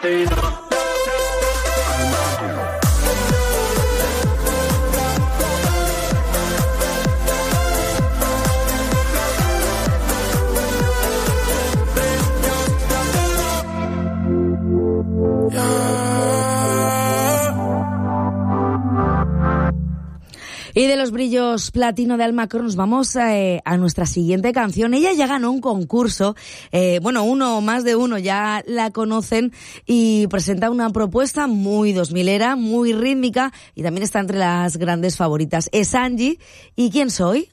Y de los brillos platino de Almacro nos vamos a nuestra siguiente canción. Ella ya ganó un concurso, más de uno ya la conocen, y presenta una propuesta muy 2000era, muy rítmica, y también está entre las grandes favoritas. Es Angie, ¿y quién soy?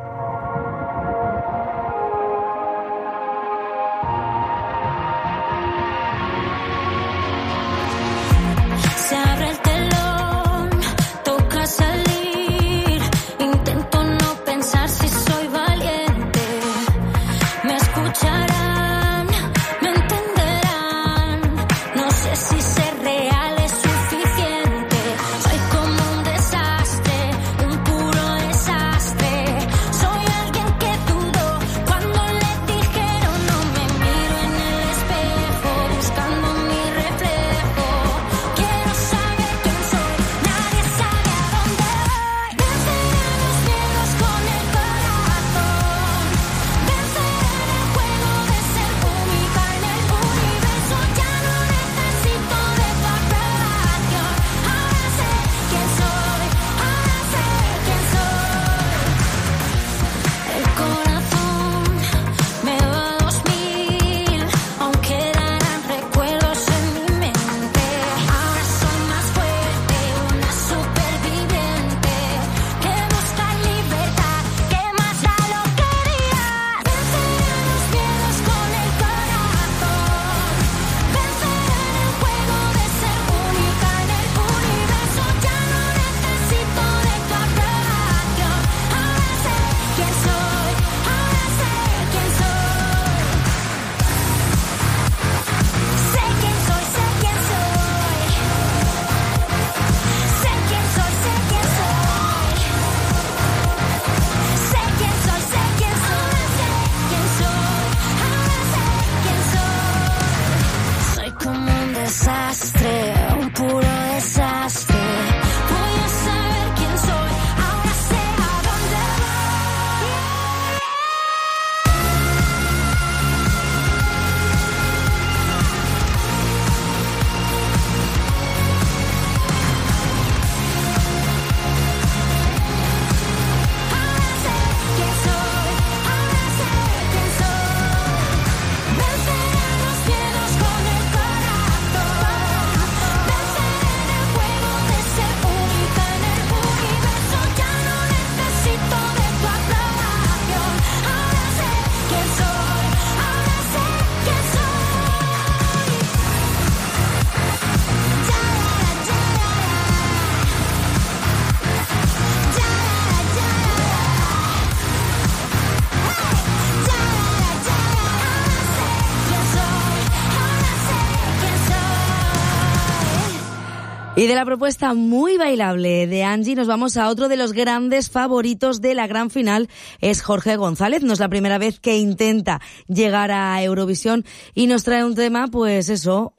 Y de la propuesta muy bailable de Angie nos vamos a otro de los grandes favoritos de la gran final. Es Jorge González. No es la primera vez que intenta llegar a Eurovisión y nos trae un tema, pues eso,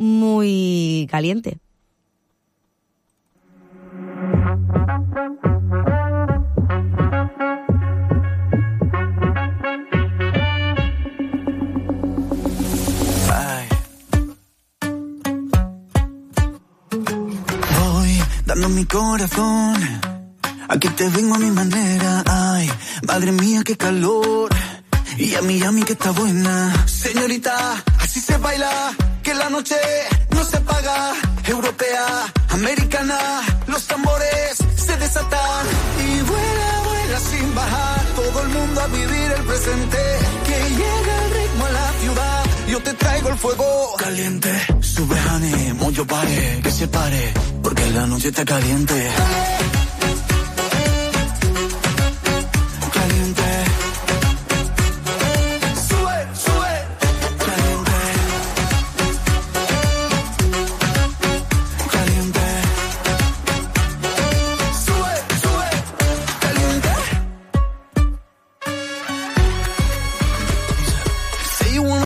muy caliente. Dando mi corazón, aquí te vengo a mi manera. Ay, madre mía, qué calor. Y yummy, que está buena. Señorita, así se baila, que la noche no se paga. Europea, americana, los tambores se desatan. Y vuela, vuela sin bajar, todo el mundo a vivir el presente. Que llega el ritmo a la ciudad, yo te traigo el fuego caliente. Sube, honey, mucho pare, que se pare, porque la noche está caliente.